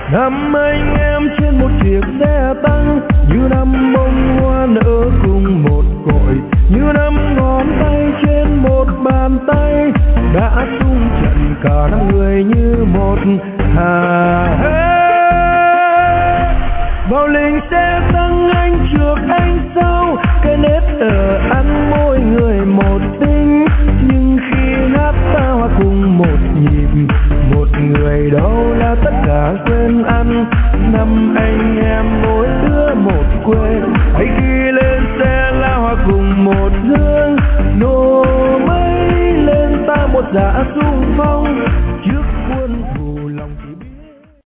Năm anh em trên một chiếc xe tăng, như năm bông hoa nở cùng một cội, như năm ngón tay trên một bàn tay, đã tung trận cả năm người như một. Vào lính xe tăng anh trước anh sau, cái nét ở ăn